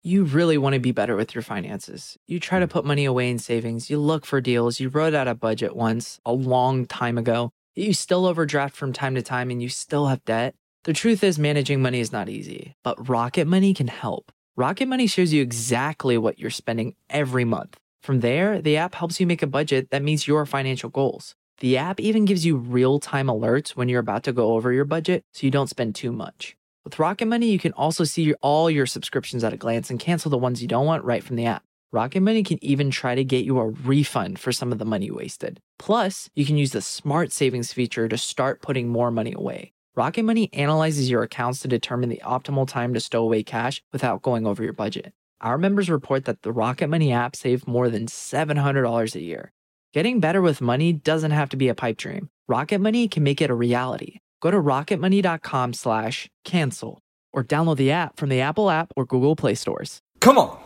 You really want to be better with your finances. You try to put money away in savings, you look for deals, you wrote out a budget once a long time ago, you still overdraft from time to time and you still have debt. The truth is managing money is not easy, but Rocket Money can help. Rocket Money shows you exactly what you're spending every month. From there, the app helps you make a budget that meets your financial goals. The app even gives you real-time alerts when you're about to go over your budget so you don't spend too much. With Rocket Money, you can also see all your subscriptions at a glance and cancel the ones you don't want right from the app. Rocket Money can even try to get you a refund for some of the money you wasted. Plus, you can use the Smart Savings feature to start putting more money away. Rocket Money analyzes your accounts to determine the optimal time to stow away cash without going over your budget. Our members report that the Rocket Money app saved more than $700 a year. Getting better with money doesn't have to be a pipe dream. Rocket Money can make it a reality. Go to rocketmoney.com/cancel or download the app from the Apple app or Google Play stores. Come on.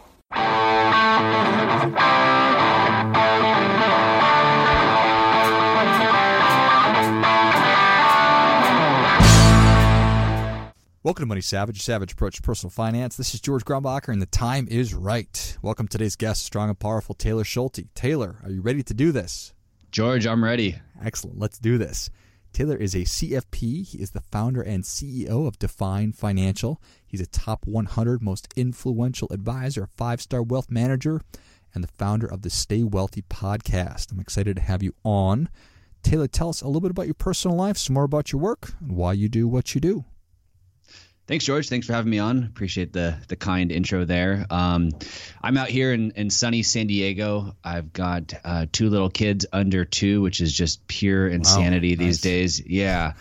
Welcome to Money Savage, Savage Approach to Personal Finance. This is George Grumbacher, and the time is right. Welcome to today's guest, strong and powerful Taylor Schulte. Taylor, are you ready to do this? George, I'm ready. Excellent. Let's do this. Taylor is a CFP. He is the founder and CEO of Define Financial. He's a top 100 most influential advisor, a 5-star wealth manager, and the founder of the Stay Wealthy podcast. I'm excited to have you on. Taylor, tell us a little bit about your personal life, some more about your work, and why you do what you do. Thanks, George. Thanks for having me on. Appreciate the kind intro there. I'm out here in sunny San Diego. I've got 2 little kids under 2, which is just pure insanity these days. Yeah.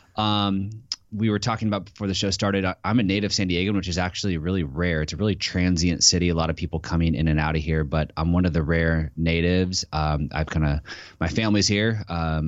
We were talking about before the show started, I'm a native San Diegan, which is actually really rare. It's a really transient city. A lot of people coming in and out of here, but I'm one of the rare natives. My family's here.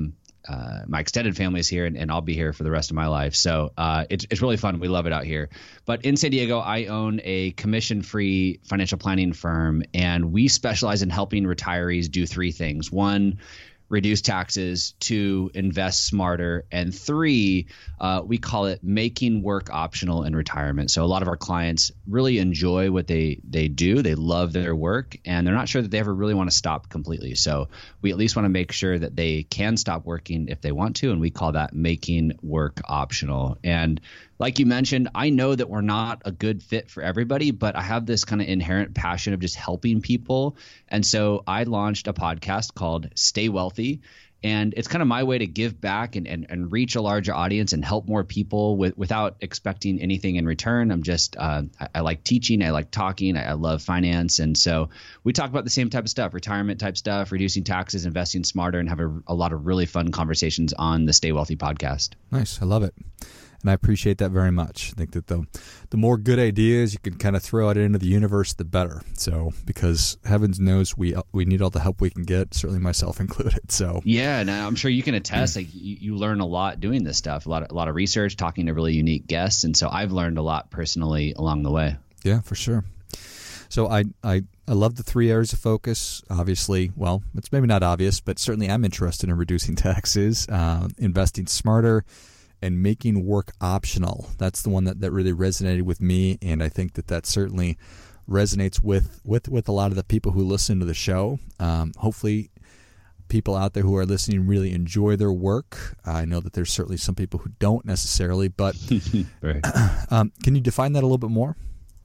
My extended family is here, and I'll be here for the rest of my life. So it's really fun. We love it out here. But in San Diego, I own a commission-free financial planning firm, and we specialize in helping retirees do 3 things. 1, reduce taxes. 2, invest smarter. And 3, we call it making work optional in retirement. So a lot of our clients really enjoy what they do. They love their work, and they're not sure that they ever really want to stop completely. So we at least want to make sure that they can stop working if they want to, and we call that making work optional. And like you mentioned, I know that we're not a good fit for everybody, but I have this kind of inherent passion of just helping people. And so I launched a podcast called Stay Wealthy. And it's kind of my way to give back and reach a larger audience and help more people without expecting anything in return. I'm just I like teaching. I like talking. I love finance. And so we talk about the same type of stuff, retirement type stuff, reducing taxes, investing smarter, and have a lot of really fun conversations on the Stay Wealthy podcast. Nice. I love it. And I appreciate that very much. I think that the more good ideas you can kind of throw out into the universe, the better. So, because heavens knows we need all the help we can get, certainly myself included. So yeah, and I'm sure you can attest. Like you learn a lot doing this stuff. A lot of research, talking to really unique guests, and so I've learned a lot personally along the way. Yeah, for sure. So I love the 3 areas of focus. Obviously, well, it's maybe not obvious, but certainly I'm interested in reducing taxes, investing smarter, and making work optional. That's the one that really resonated with me, and I think that certainly resonates with a lot of the people who listen to the show. Hopefully people out there who are listening really enjoy their work. I know that there's certainly some people who don't necessarily, but right. Can you define that a little bit more?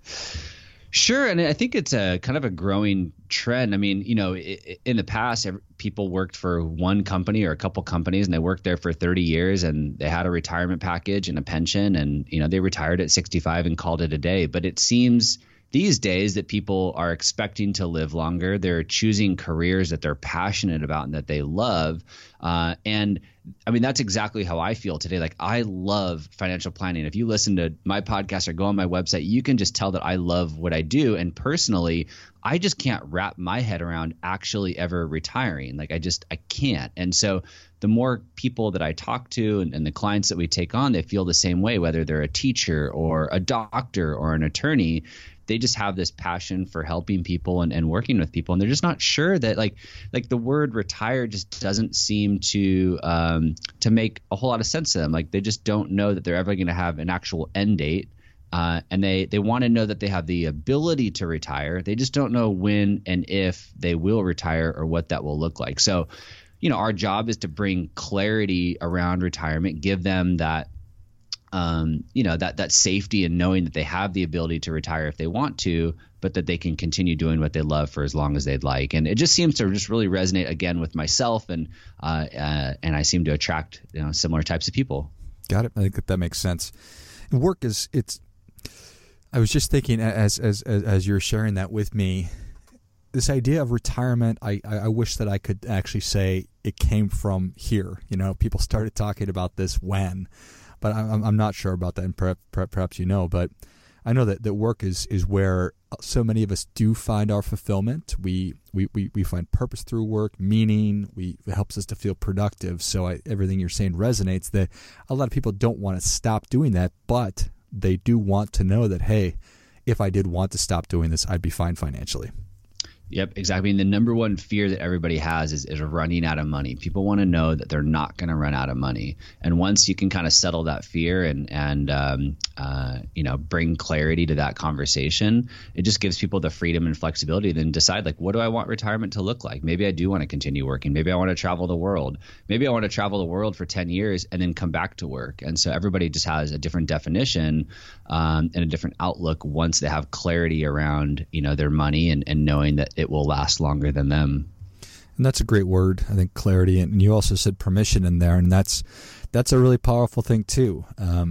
Sure. And I think it's a kind of a growing trend. I mean, in the past, people worked for one company or a couple companies, and they worked there for 30 years, and they had a retirement package and a pension, and, they retired at 65 and called it a day. But it seems these days that people are expecting to live longer. They're choosing careers that they're passionate about and that they love. And I mean, that's exactly how I feel today. Like, I love financial planning. If you listen to my podcast or go on my website, you can just tell that I love what I do. And personally, I just can't wrap my head around actually ever retiring. Like, I can't. And so the more people that I talk to and the clients that we take on, they feel the same way, whether they're a teacher or a doctor or an attorney. They just have this passion for helping people and working with people. And they're just not sure that like the word retire just doesn't seem to make a whole lot of sense to them. Like, they just don't know that they're ever going to have an actual end date. and they want to know that they have the ability to retire. They just don't know when and if they will retire or what that will look like. So, our job is to bring clarity around retirement, give them that that safety and knowing that they have the ability to retire if they want to, but that they can continue doing what they love for as long as they'd like. And it just seems to just really resonate again with myself, and I seem to attract similar types of people. Got it. I think that makes sense. And work I was just thinking as you're sharing that with me, this idea of retirement, I wish that I could actually say it came from here. People started talking about this when, but I'm not sure about that, and perhaps but I know that work is where so many of us do find our fulfillment. We find purpose through work, meaning. It helps us to feel productive. So everything you're saying resonates, that a lot of people don't want to stop doing that, but they do want to know that, hey, if I did want to stop doing this, I'd be fine financially. Yep, exactly. And the number one fear that everybody has is running out of money. People want to know that they're not going to run out of money. And once you can kind of settle that fear and bring clarity to that conversation, it just gives people the freedom and flexibility to then decide, like, what do I want retirement to look like? Maybe I do want to continue working. Maybe I want to travel the world. Maybe I want to travel the world for 10 years and then come back to work. And so everybody just has a different definition and a different outlook once they have clarity around, their money and knowing that it will last longer than them. And that's a great word, I think, clarity. And you also said permission in there, and that's a really powerful thing too.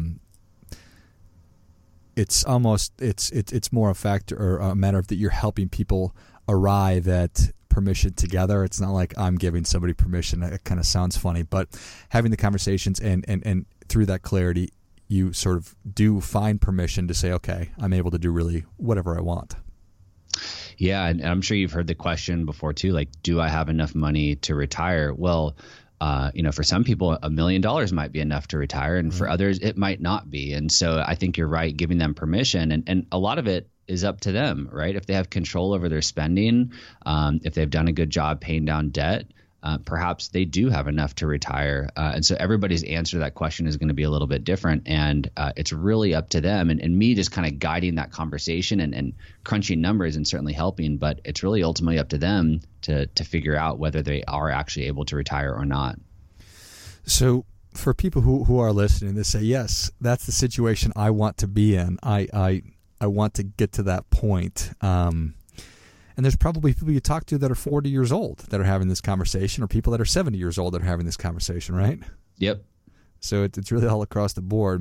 It's more a factor or a matter of that you're helping people arrive at permission together. It's not like I'm giving somebody permission. It kind of sounds funny, but having the conversations and through that clarity, you sort of do find permission to say, okay, I'm able to do really whatever I want. Yeah, and I'm sure you've heard the question before too, like, do I have enough money to retire? Well, for some people, $1 million might be enough to retire, and for others, it might not be. And so I think you're right, giving them permission, and a lot of it is up to them, right? If they have control over their spending, if they've done a good job paying down debt, perhaps they do have enough to retire. And so everybody's answer to that question is going to be a little bit different. And it's really up to them. And me just kind of guiding that conversation and crunching numbers and certainly helping. But it's really ultimately up to them to figure out whether they are actually able to retire or not. So for people who are listening, they say, yes, that's the situation I want to be in. I want to get to that point. And there's probably people you talk to that are 40 years old that are having this conversation, or people that are 70 years old that are having this conversation, right? Yep. So it's really all across the board.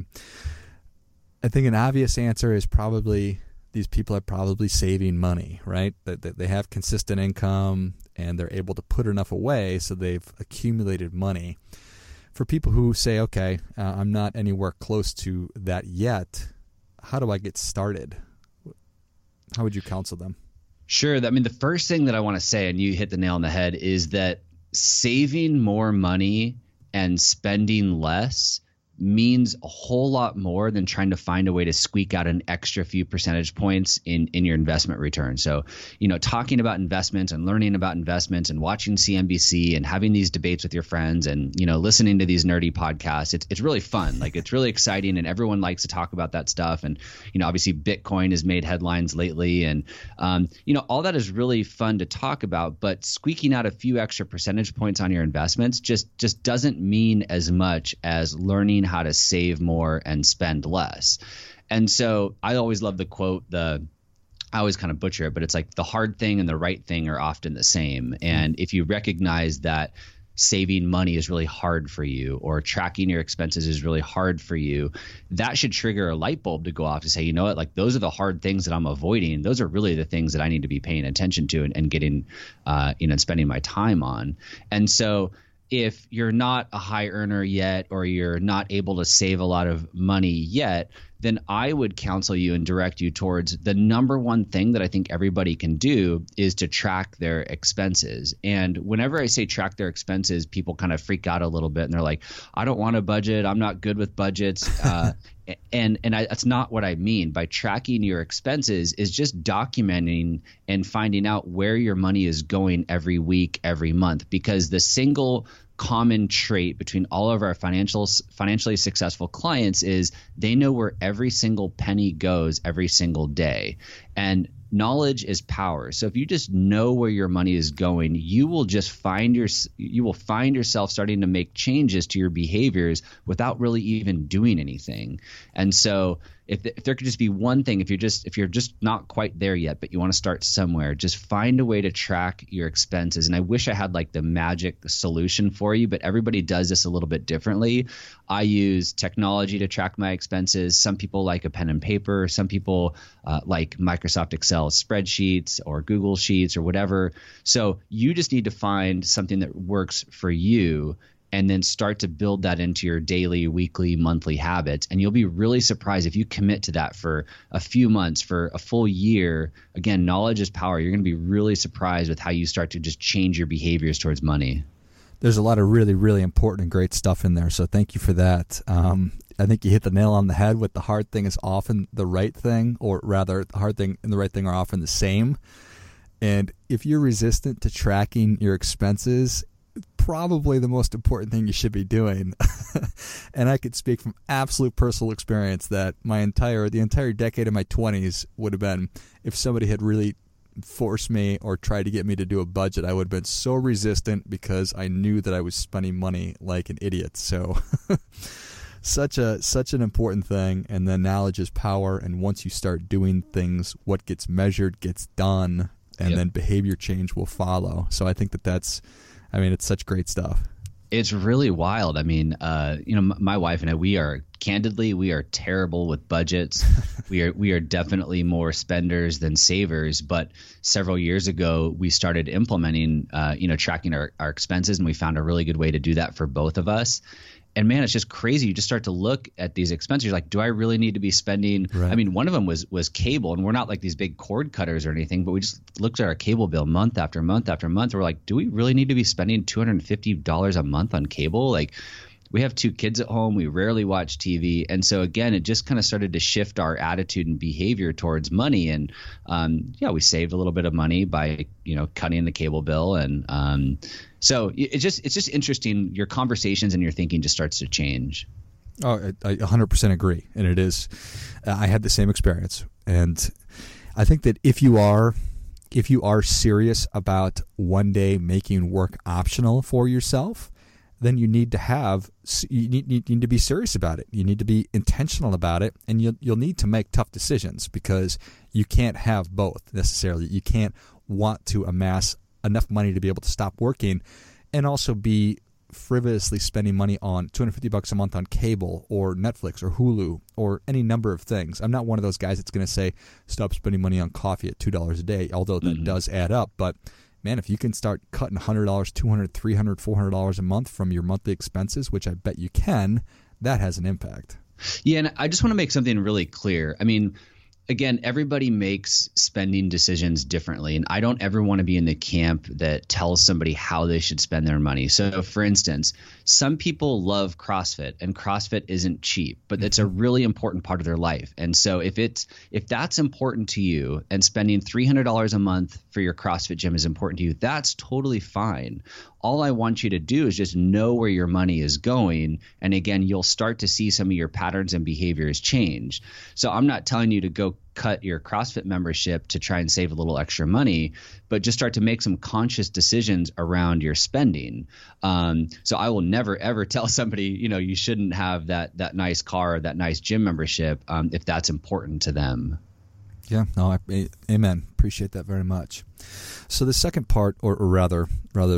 I think an obvious answer is probably these people are probably saving money, right? That they have consistent income and they're able to put enough away so they've accumulated money. For people who say, okay, I'm not anywhere close to that yet, how do I get started? How would you counsel them? Sure. I mean, the first thing that I want to say, and you hit the nail on the head, is that saving more money and spending less means a whole lot more than trying to find a way to squeak out an extra few percentage points in your investment return. So, talking about investments and learning about investments and watching CNBC and having these debates with your friends and, listening to these nerdy podcasts, it's really fun. Like, it's really exciting and everyone likes to talk about that stuff. And, obviously Bitcoin has made headlines lately and, all that is really fun to talk about, but squeaking out a few extra percentage points on your investments just doesn't mean as much as learning how to save more and spend less. And so I always love the quote, I always kind of butcher it, but it's like the hard thing and the right thing are often the same. And if you recognize that saving money is really hard for you or tracking your expenses is really hard for you, that should trigger a light bulb to go off to say, you know what, like those are the hard things that I'm avoiding. Those are really the things that I need to be paying attention to and getting, and spending my time on. And so if you're not a high earner yet, or you're not able to save a lot of money yet, then I would counsel you and direct you towards the number one thing that I think everybody can do is to track their expenses. And whenever I say track their expenses, people kind of freak out a little bit and they're like, I don't want a budget. I'm not good with budgets. That's not what I mean. By tracking your expenses is just documenting and finding out where your money is going every week, every month, because the single common trait between all of our financially successful clients is they know where every single penny goes every single day. And knowledge is power. So if you just know where your money is going, you will find yourself starting to make changes to your behaviors without really even doing anything. And so if there could just be one thing, if you're just not quite there yet, but you want to start somewhere, just find a way to track your expenses. And I wish I had like the magic solution for you, but everybody does this a little bit differently. I use technology to track my expenses. Some people like a pen and paper. Some people like Microsoft Excel spreadsheets or Google Sheets or whatever. So you just need to find something that works for you and then start to build that into your daily, weekly, monthly habits. And you'll be really surprised if you commit to that for a few months, for a full year. Again, knowledge is power. You're going to be really surprised with how you start to just change your behaviors towards money. There's a lot of really, really important and great stuff in there. So thank you for that. I think you hit the nail on the head with the hard thing is often the right thing, or rather the hard thing and the right thing are often the same. And if you're resistant to tracking your expenses, probably the most important thing you should be doing. And I could speak from absolute personal experience that the entire decade of my 20s would have been, if somebody had really forced me or tried to get me to do a budget, I would have been so resistant because I knew that I was spending money like an idiot. So such an important thing. And then knowledge is power. And once you start doing things, what gets measured gets done, and then behavior change will follow. So I think it's such great stuff. It's really wild. I mean, my wife and I, we are terrible with budgets. we are definitely more spenders than savers. But several years ago, we started implementing, tracking our expenses, and we found a really good way to do that for both of us. And man, it's just crazy. You just start to look at these expenses. You're like, do I really need to be spending? Right. I mean, one of them was cable, and we're not like these big cord cutters or anything, but we just looked at our cable bill month after month after month. We're like, do we really need to be spending $250 a month on cable? Like, we have 2 kids at home. We rarely watch TV. And so again, it just kind of started to shift our attitude and behavior towards money. And we saved a little bit of money by, cutting the cable bill. And so it's just interesting. Your conversations and your thinking just starts to change. Oh, I 100% agree. And it is, I had the same experience. And I think that if you are serious about one day making work optional for yourself, then you need to be serious about it. You need to be intentional about it, and you'll need to make tough decisions, because you can't have both necessarily. You can't want to amass enough money to be able to stop working and also be frivolously spending money on $250 a month on cable or Netflix or Hulu or any number of things. I'm not one of those guys that's going to say stop spending money on coffee at $2 a day, although that does add up. But man, if you can start cutting $100, $200, $300, $400 a month from your monthly expenses, which I bet you can, that has an impact. Yeah, and I just want to make something really clear. I mean, again, everybody makes spending decisions differently, and I don't ever want to be in the camp that tells somebody how they should spend their money. So, for instance, some people love CrossFit, and CrossFit isn't cheap, but it's a really important part of their life. And so if that's important to you, and spending $300 a month for your CrossFit gym is important to you, that's totally fine. All I want you to do is just know where your money is going. And again, you'll start to see some of your patterns and behaviors change. So I'm not telling you to go cut your CrossFit membership to try and save a little extra money, but just start to make some conscious decisions around your spending. So I will never, ever tell somebody, you shouldn't have that nice car or that nice gym membership if that's important to them. Yeah, no, amen. Appreciate that very much. So the second part, or rather,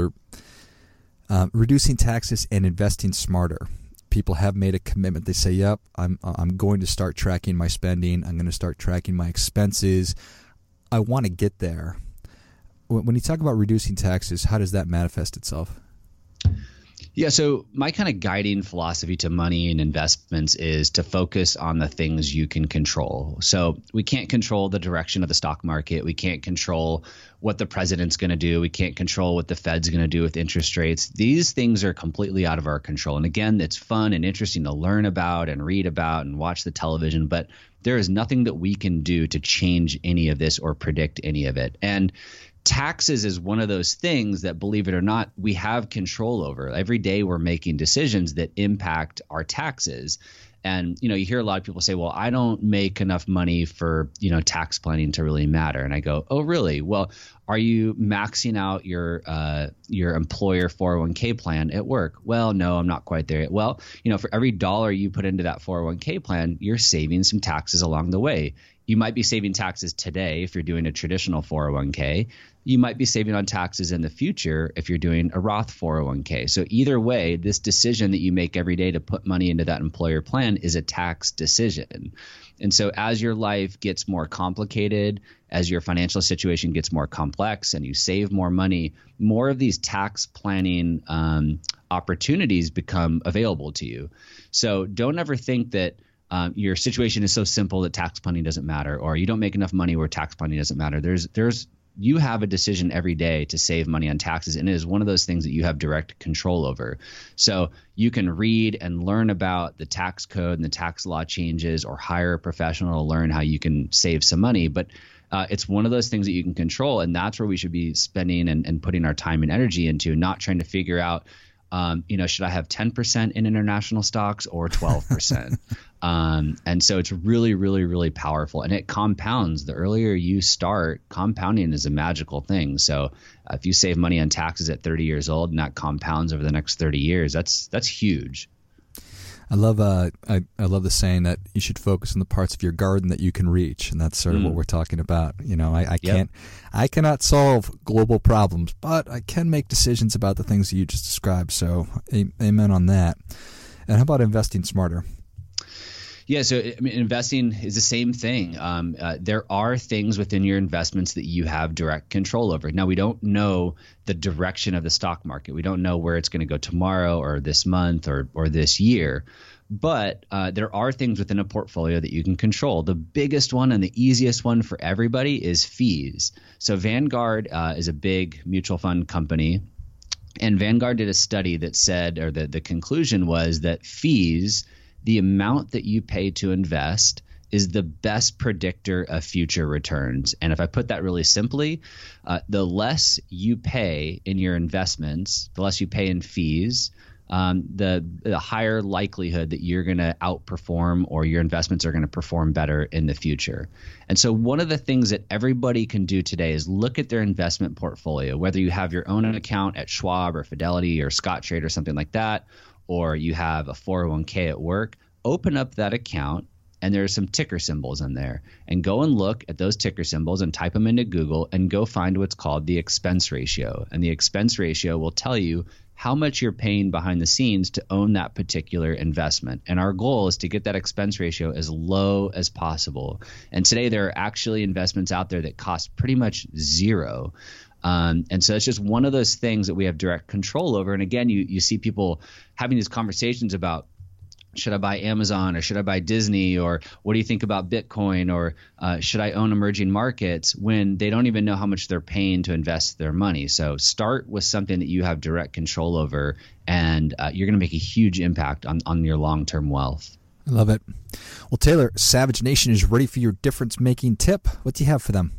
reducing taxes and investing smarter. People have made a commitment. They say, yep, I'm going to start tracking my spending. I'm going to start tracking my expenses. I want to get there. When you talk about reducing taxes, how does that manifest itself? Yeah, so my kind of guiding philosophy to money and investments is to focus on the things you can control. So we can't control the direction of the stock market. We can't control what the president's going to do. We can't control what the Fed's going to do with interest rates. These things are completely out of our control. And again, it's fun and interesting to learn about and read about and watch the television, but there is nothing that we can do to change any of this or predict any of it. And taxes is one of those things that, believe it or not, we have control over. Every day we're making decisions that impact our taxes. And, you hear a lot of people say, well, I don't make enough money for, tax planning to really matter. And I go, oh, really? Well, are you maxing out your employer 401k plan at work? Well, no, I'm not quite there yet. Well, for every dollar you put into that 401k plan, you're saving some taxes along the way. You might be saving taxes today if you're doing a traditional 401k. You might be saving on taxes in the future if you're doing a Roth 401k. So either way, this decision that you make every day to put money into that employer plan is a tax decision. And so as your life gets more complicated, as your financial situation gets more complex and you save more money, more of these tax planning opportunities become available to you. So don't ever think that your situation is so simple that tax planning doesn't matter, or you don't make enough money where tax planning doesn't matter. You have a decision every day to save money on taxes, and it is one of those things that you have direct control over. So you can read and learn about the tax code and the tax law changes, or hire a professional to learn how you can save some money. But it's one of those things that you can control, and that's where we should be spending and putting our time and energy into, not trying to figure out, should I have 10% in international stocks or 12%? And so it's really, really, really powerful, and it compounds. The earlier you start, compounding is a magical thing. So if you save money on taxes at 30 years old and that compounds over the next 30 years, that's huge. I love the saying that you should focus on the parts of your garden that you can reach, and that's sort of what we're talking about. I cannot solve global problems, but I can make decisions about the things that you just described. So, amen on that. And how about investing smarter? Yeah, so investing is the same thing. There are things within your investments that you have direct control over. Now, we don't know the direction of the stock market. We don't know where it's going to go tomorrow or this month or this year. But there are things within a portfolio that you can control. The biggest one and the easiest one for everybody is fees. So Vanguard is a big mutual fund company. And Vanguard did a study that said, or the conclusion was that fees, the amount that you pay to invest, is the best predictor of future returns. And if I put that really simply, the less you pay in your investments, the less you pay in fees, the higher likelihood that you're going to outperform, or your investments are going to perform better in the future. And so one of the things that everybody can do today is look at their investment portfolio, whether you have your own account at Schwab or Fidelity or Scottrade or something like that, or you have a 401k at work. Open up that account, and there are some ticker symbols in there, and go and look at those ticker symbols and type them into Google and go find what's called the expense ratio. And the expense ratio will tell you how much you're paying behind the scenes to own that particular investment. And our goal is to get that expense ratio as low as possible. And today there are actually investments out there that cost pretty much zero. And so it's just one of those things that we have direct control over. And again, you see people having these conversations about, should I buy Amazon, or should I buy Disney, or what do you think about Bitcoin, or should I own emerging markets, when they don't even know how much they're paying to invest their money. So start with something that you have direct control over, and you're going to make a huge impact on your long-term wealth. I love it. Well, Taylor, Savage Nation is ready for your difference-making tip. What do you have for them?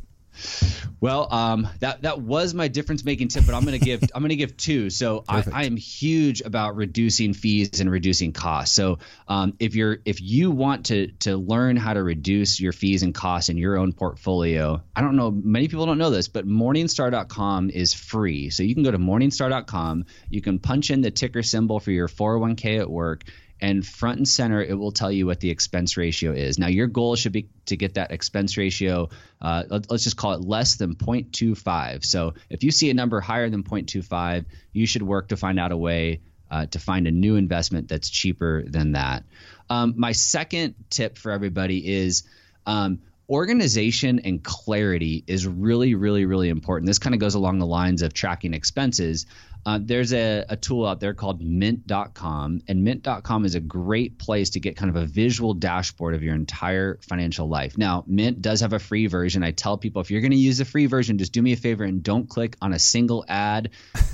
Well, that was my difference-making tip, but I'm going to give two. So I am huge about reducing fees and reducing costs. So if you want to learn how to reduce your fees and costs in your own portfolio, I don't know, many people don't know this, but Morningstar.com is free. So you can go to Morningstar.com, you can punch in the ticker symbol for your 401k at work, and front and center, it will tell you what the expense ratio is. Now, your goal should be to get that expense ratio, let's just call it less than 0.25. So if you see a number higher than 0.25, you should work to find out a way to find a new investment that's cheaper than that. My second tip for everybody is organization and clarity is really, really, really important. This kind of goes along the lines of tracking expenses. There's a tool out there called Mint.com, and Mint.com is a great place to get kind of a visual dashboard of your entire financial life. Now, Mint does have a free version. I tell people, if you're going to use the free version, just do me a favor and don't click on a single ad.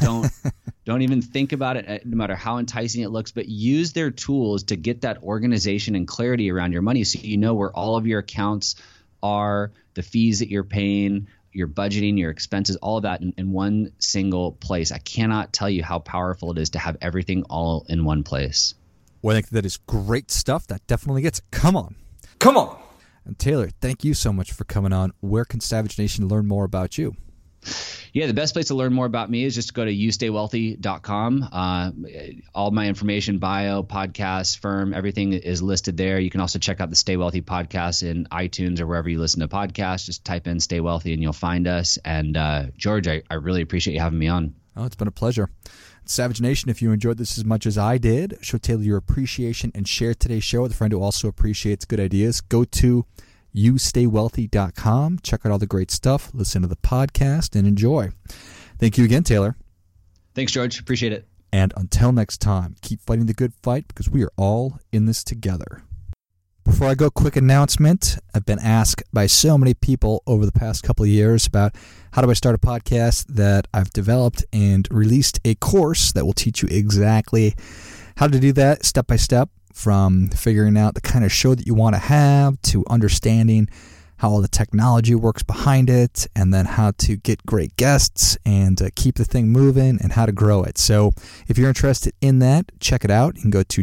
Don't even think about it, no matter how enticing it looks, but use their tools to get that organization and clarity around your money, so you know where all of your accounts are, the fees that you're paying, your budgeting, your expenses, all of that in one single place. I cannot tell you how powerful it is to have everything all in one place. Well, I think that is great stuff. That definitely gets it. Come on. And Taylor, thank you so much for coming on. Where can Savage Nation learn more about you? Yeah, the best place to learn more about me is just to go to youstaywealthy.com. All my information, bio, podcast, firm, everything is listed there. You can also check out the Stay Wealthy podcast in iTunes or wherever you listen to podcasts. Just type in Stay Wealthy and you'll find us. And George, I really appreciate you having me on. Oh, it's been a pleasure. Savage Nation, if you enjoyed this as much as I did, show Taylor your appreciation and share today's show with a friend who also appreciates good ideas. Go to youstaywealthy.com. Check out all the great stuff. Listen to the podcast and enjoy. Thank you again, Taylor. Thanks, George. Appreciate it. And until next time, keep fighting the good fight because we are all in this together. Before I go, quick announcement. I've been asked by so many people over the past couple of years about how do I start a podcast that I've developed and released a course that will teach you exactly how to do that step by step, from figuring out the kind of show that you want to have to understanding how all the technology works behind it, and then how to get great guests and keep the thing moving and how to grow it. So if you're interested in that, check it out. You can go to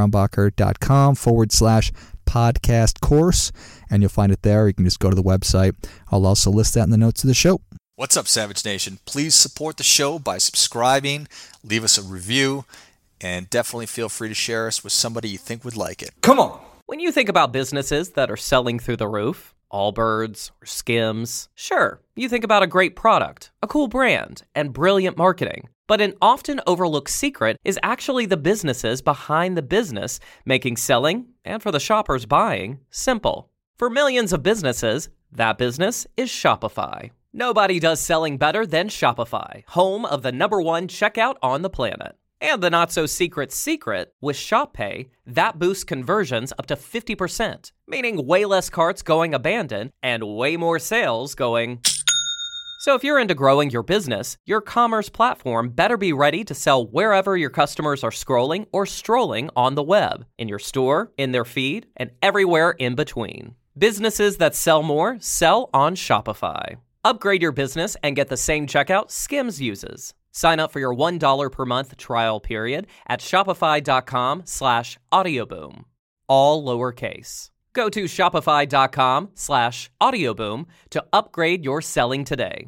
georgegrumbacher.com/podcast course, and you'll find it there. You can just go to the website. I'll also list that in the notes of the show. What's up, Savage Nation? Please support the show by subscribing, leave us a review, and definitely feel free to share us with somebody you think would like it. Come on! When you think about businesses that are selling through the roof, Allbirds or Skims, sure, you think about a great product, a cool brand, and brilliant marketing. But an often overlooked secret is actually the businesses behind the business, making selling, and for the shoppers buying, simple. For millions of businesses, that business is Shopify. Nobody does selling better than Shopify, home of the #1 checkout on the planet. And the not-so-secret secret, with ShopPay, that boosts conversions up to 50%, meaning way less carts going abandoned and way more sales going. So if you're into growing your business, your commerce platform better be ready to sell wherever your customers are scrolling or strolling on the web, in your store, in their feed, and everywhere in between. Businesses that sell more sell on Shopify. Upgrade your business and get the same checkout Skims uses. Sign up for your $1 per month trial period at shopify.com/audioboom. All lowercase. Go to shopify.com/audioboom to upgrade your selling today.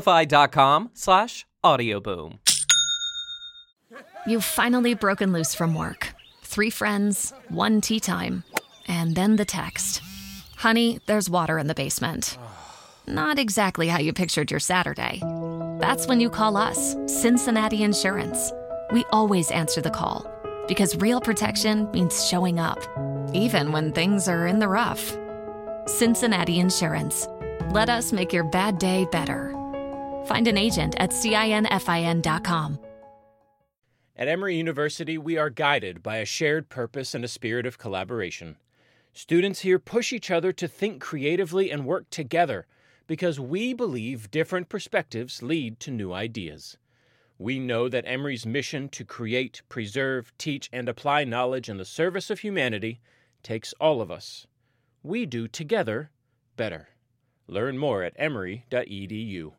Shopify.com/audioboom. You've finally broken loose from work. 3 friends, 1 tea time, and then the text. Honey, there's water in the basement. Not exactly how you pictured your Saturday. That's when you call us, Cincinnati Insurance. We always answer the call because real protection means showing up, even when things are in the rough. Cincinnati Insurance. Let us make your bad day better. Find an agent at CINFIN.com. At Emory University, we are guided by a shared purpose and a spirit of collaboration. Students here push each other to think creatively and work together, because we believe different perspectives lead to new ideas. We know that Emory's mission to create, preserve, teach, and apply knowledge in the service of humanity takes all of us. We do together better. Learn more at emory.edu.